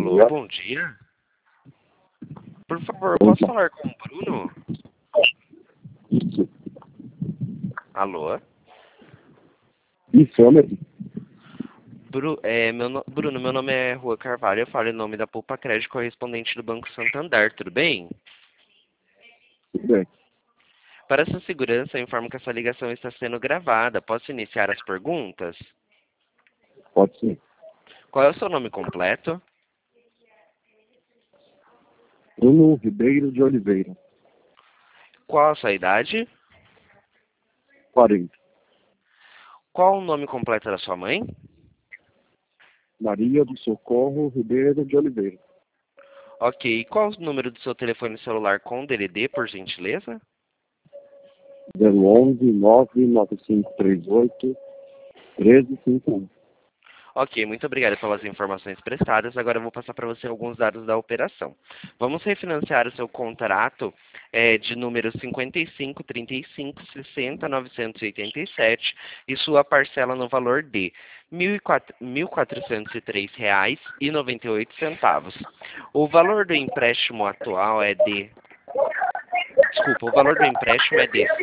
Alô, bom dia. Por favor, posso falar com o Bruno? Alô? Isso, é mesmo. Bruno, meu nome é Rua Carvalho, eu falo em nome da Poupa Crédito correspondente do Banco Santander, tudo bem? Tudo bem. Para sua segurança, eu informo que essa ligação está sendo gravada. Posso iniciar as perguntas? Pode sim. Qual é o seu nome completo? Bruno Ribeiro de Oliveira, Qual a sua idade? 40. Qual o nome completo da sua mãe? Maria do Socorro Ribeiro de Oliveira. Ok, qual o número do seu telefone celular com DDD, por gentileza? 011 99538 1351. Ok, muito obrigado pelas informações prestadas. Agora eu vou passar para você alguns dados da operação. Vamos refinanciar o seu contrato de número 5535600987 e sua parcela no valor de R$ 1.403,98. O valor do empréstimo atual é de... Desculpa, o valor do empréstimo é de R$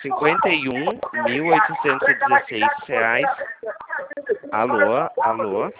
51.816. Alô, alô.